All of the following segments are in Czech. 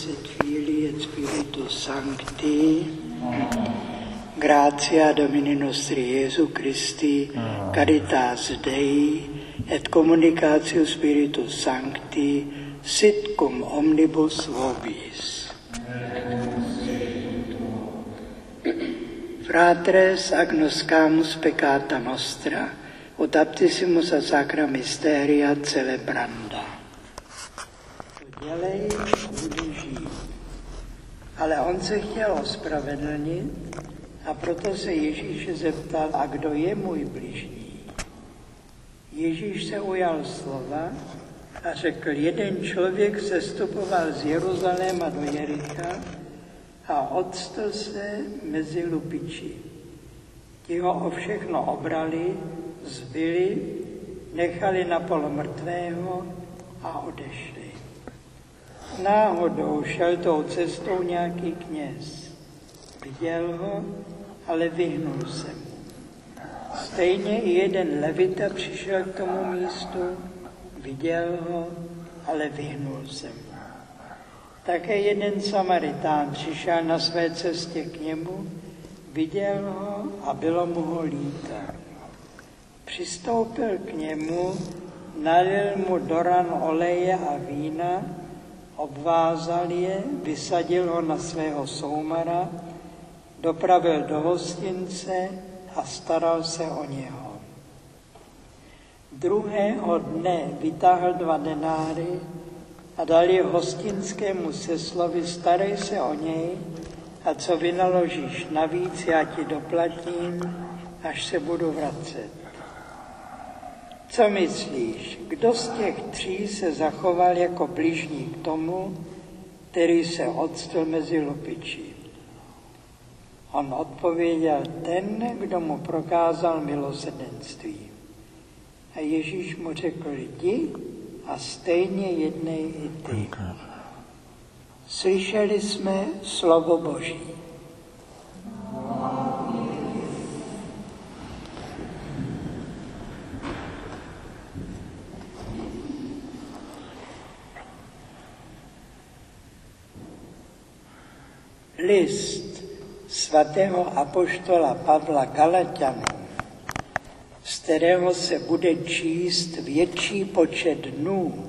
sit Filii et Spiritus Sancti, gratia Domini nostri Iesu Christi, caritas Dei, et communicatio Spiritus Sancti, sit cum omnibus vobis. Fratres agnoscamus peccata nostra, ut aptissimus a sacra mysteria celebranda. Dělej, budu žít. Ale on se chtěl ospravedlnit a proto se Ježíše zeptal, a kdo je můj bližní? Ježíš se ujal slova a řekl, jeden člověk sestupoval z Jeruzaléma do Jericha a odstl se mezi lupiči. Ti ho o všechno obrali, zbili, nechali na polomrtvého a odešli. Náhodou šel tou cestou nějaký kněz. Viděl ho, ale vyhnul se mu. Stejně i jeden levita přišel k tomu místu, viděl ho, ale vyhnul se mu. Také jeden Samaritán přišel na své cestě k němu, viděl ho a bylo mu ho líto. Přistoupil k němu, nalil mu do ran oleje a vína, obvázal je, vysadil ho na svého soumara, dopravil do hostince a staral se o něho. Druhého dne vytáhl 2 denáry a dal je hostinskému seslovi, starej se o něj a co vynaložíš navíc, já ti doplatím, až se budu vracet. Co myslíš, kdo z těch 3 se zachoval jako bližní k tomu, který se odstl mezi lupiči? On odpověděl, ten, kdo mu prokázal milosrdenství. A Ježíš mu řekl, jdi a stejně jednej i ty. Slyšeli jsme slovo Boží. List svatého apoštola Pavla Galatianům, z kterého se bude číst větší počet dnů,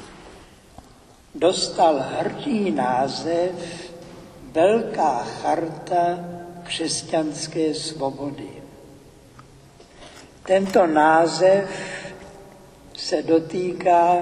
dostal hrdý název Velká charta křesťanské svobody. Tento název se dotýká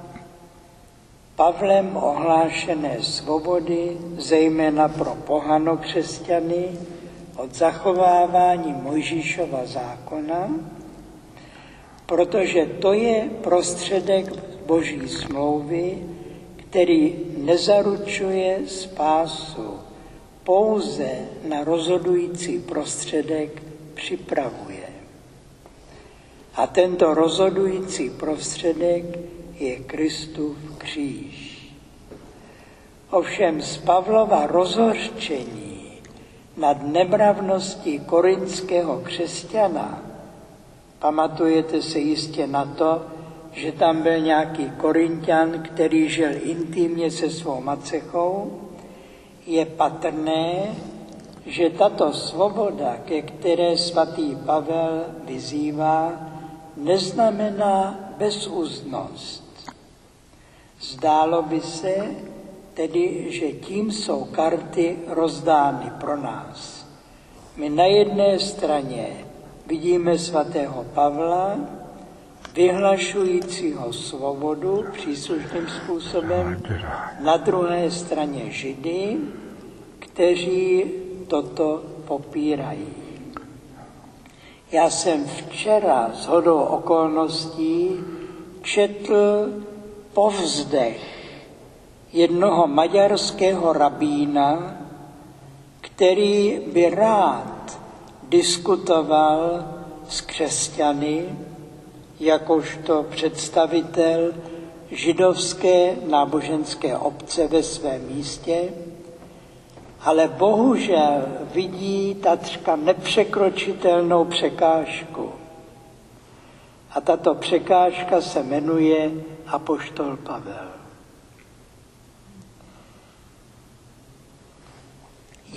Pavlem ohlášené svobody, zejména pro pohanokřesťany, od zachovávání Mojžíšova zákona, protože to je prostředek Boží smlouvy, který nezaručuje spásu, pouze na rozhodující prostředek připravuje. A tento rozhodující prostředek je Kristův kříž. Ovšem z Pavlova rozhořčení nad nemravností korinského křesťana, pamatujete se jistě na to, že tam byl nějaký Korinťan, který žil intimně se svou macechou, je patrné, že tato svoboda, ke které svatý Pavel vyzývá, neznamená bezúznost. Zdálo by se tedy, že tím jsou karty rozdány pro nás. My na jedné straně vidíme svatého Pavla, vyhlašujícího svobodu příslušným způsobem, na druhé straně Židy, kteří toto popírají. Já jsem včera shodou okolností četl povzdech jednoho maďarského rabína, který by rád diskutoval s křesťany, jakožto představitel židovské náboženské obce ve svém místě, ale bohužel vidí takřka nepřekročitelnou překážku. A tato překážka se jmenuje apoštol Pavel.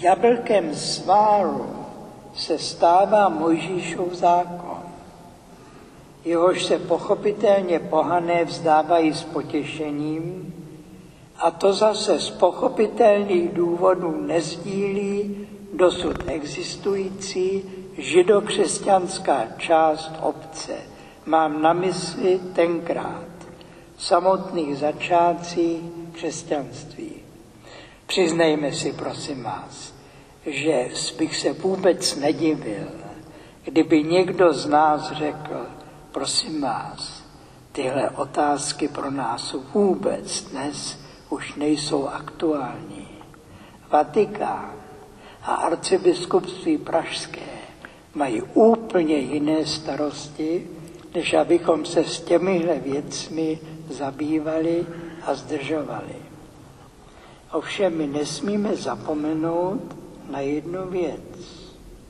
jablkem sváru se stává Mojžíšův zákon, jehož se pochopitelně pohané vzdávají s potěšením, a to zase z pochopitelných důvodů nesdílí dosud existující židokřesťanská část obce. Mám na mysli tenkrát v samotných začátcích křesťanství. Přiznejme si, prosím vás, že bych se vůbec nedivil, kdyby někdo z nás řekl, prosím vás, tyhle otázky pro nás vůbec dnes už nejsou aktuální. Vatikán a arcibiskupství pražské mají úplně jiné starosti, než abychom se s těmihle věcmi zabývali a zdržovali. Ovšem my nesmíme zapomenout na jednu věc,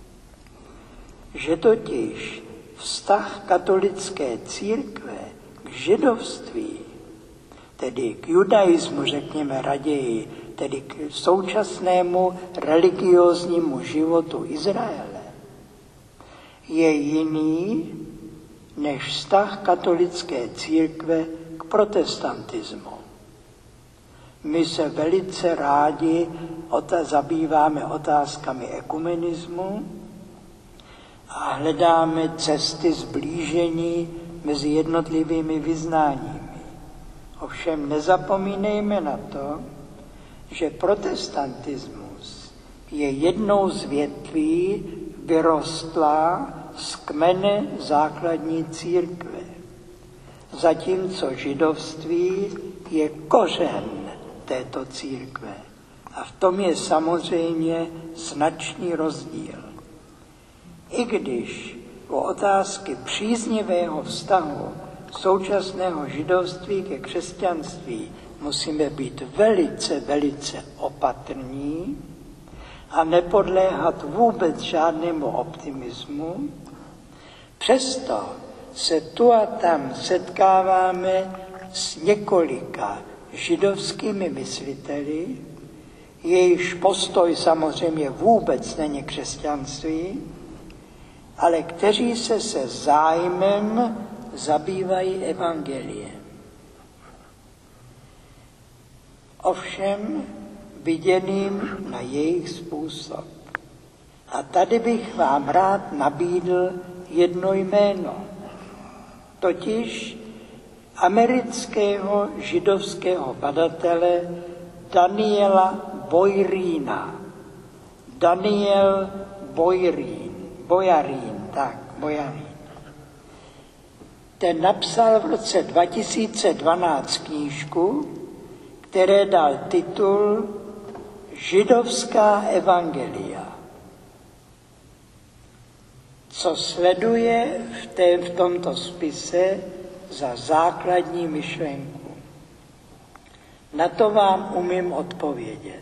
že totiž vztah katolické církve k židovství, tedy k judaismu, řekněme raději, tedy k současnému religióznímu životu Izraele, je jiný než vztah katolické církve k protestantismu. My se velice rádi zabýváme otázkami ekumenismu a hledáme cesty sblížení mezi jednotlivými vyznáními. Ovšem nezapomínejme na to, že protestantismus je jednou z větví vyrostlá z kmene základní církve, zatímco židovství je kořen této církve. A v tom je samozřejmě značný rozdíl. I když u otázky příznivého vztahu současného židovství ke křesťanství musíme být velice, velice opatrní a nepodléhat vůbec žádnému optimismu, přesto se tu a tam setkáváme s několika židovskými mysliteli, jejichž postoj samozřejmě vůbec není křesťanství, ale kteří se zájmem zabývají evangeliem. Ovšem viděným na jejich způsob. A tady bych vám rád nabídl jedno jméno, totiž amerického židovského badatele Daniela Boyarína. Daniel Boyarín. Ten napsal v roce 2012 knížku, které dal titul Židovská evangelia. Co sleduje v tomto spise za základní myšlenku? Na to vám umím odpovědět.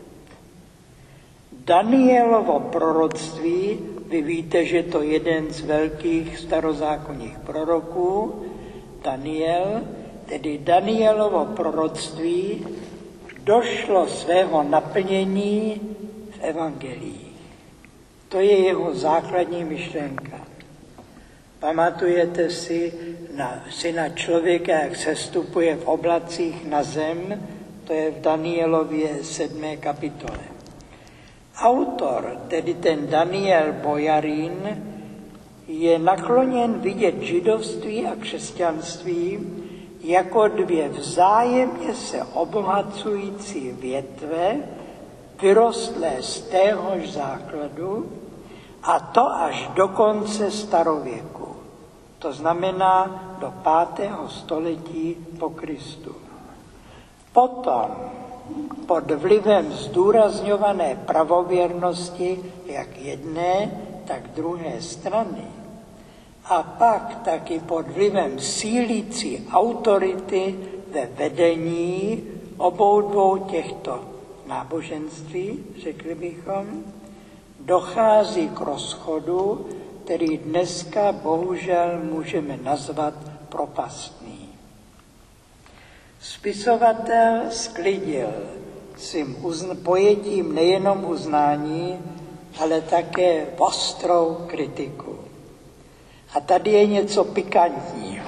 Danielovo proroctví, vy víte, že to jeden z velkých starozákonních proroků, Daniel, tedy Danielovo proroctví, došlo svého naplnění v evangelii. To je jeho základní myšlenka. Pamatujete si na syna člověka, jak sestupuje v oblacích na zem, to je v Danielově 7. kapitole. Autor, tedy ten Daniel Boyarín, je nakloněn vidět židovství a křesťanství jako dvě vzájemně se obohacující větve, vyrostlé z téhož základu, a to až do konce starověku. To znamená do 5. století po Kristu. Potom pod vlivem zdůrazňované pravověrnosti jak jedné, tak druhé strany a pak taky pod vlivem sílící autority ve vedení obou dvou těchto náboženství, řekli bychom, dochází k rozchodu, který dneska bohužel můžeme nazvat propastný. Spisovatel sklidil svým pojetím nejenom uznání, ale také ostrou kritiku. A tady je něco pikantního.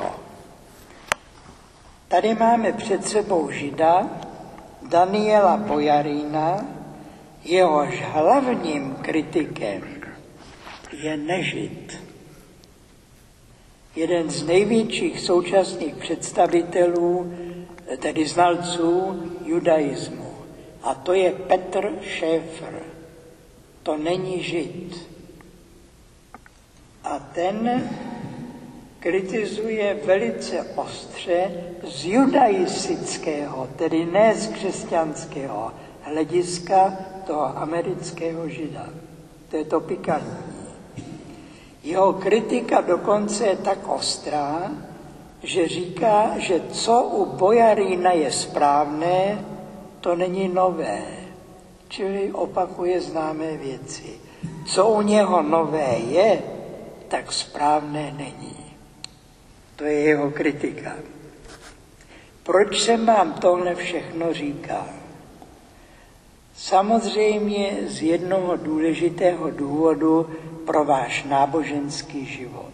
Tady máme před sebou Žida, Daniela Bojarína, jehož hlavním kritikem je nežid. Jeden z největších současných představitelů, tedy znalců judaismu. A to je Petr Schäfer. To není žid. A ten kritizuje velice ostře z judaistického, tedy ne z křesťanského hlediska toho amerického žida. To je to pikantní. Jeho kritika dokonce je tak ostrá, že říká, že co u Bojarína je správné, to není nové. Čili opakuje známé věci. Co u něho nové je, tak správné není. To je jeho kritika. Proč se vám tohle všechno říká? Samozřejmě z jednoho důležitého důvodu pro váš náboženský život.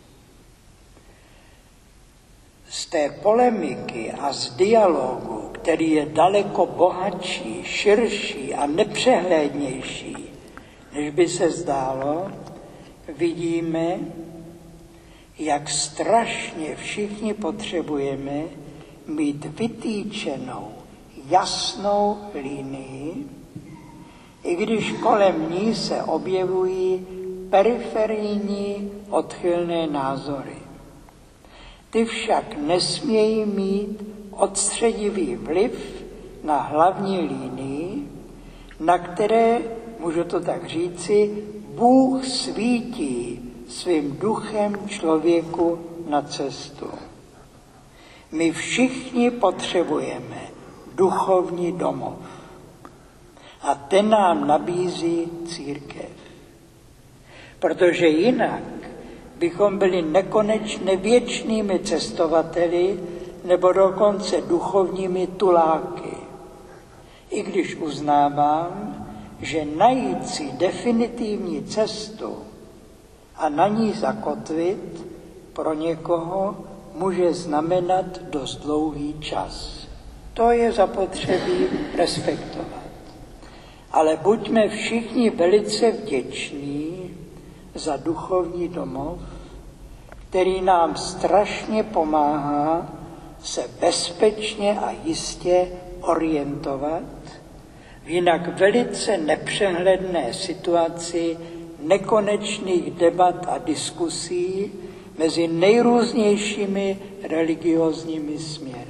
Z té polemiky a z dialogu, který je daleko bohatší, širší a nepřehlédnější, než by se zdálo, vidíme, jak strašně všichni potřebujeme mít vytýčenou jasnou linii, i když kolem ní se objevují periferijní odchylné názory. Ty však nesmějí mít odstředivý vliv na hlavní linii, na které, můžu to tak říci, Bůh svítí svým duchem člověku na cestu. My všichni potřebujeme duchovní domov. A ten nám nabízí církev. Protože jinak bychom byli nekonečně věčnými cestovateli nebo dokonce duchovními tuláky. I když uznávám, že najít si definitivní cestu a na ní zakotvit pro někoho může znamenat dost dlouhý čas. To je zapotřebí respektovat. Ale buďme všichni velice vděční za duchovní domov, který nám strašně pomáhá se bezpečně a jistě orientovat v jinak velice nepřehledné situaci nekonečných debat a diskusí mezi nejrůznějšími religiózními směry.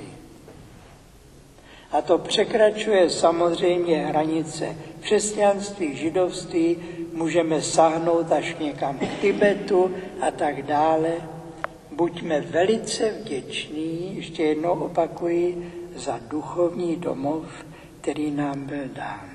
A to překračuje samozřejmě hranice křesťanství, židovství, můžeme sáhnout až někam k Tibetu a tak dále. Buďme velice vděční, ještě jednou opakuji, za duchovní domov, který nám byl dán.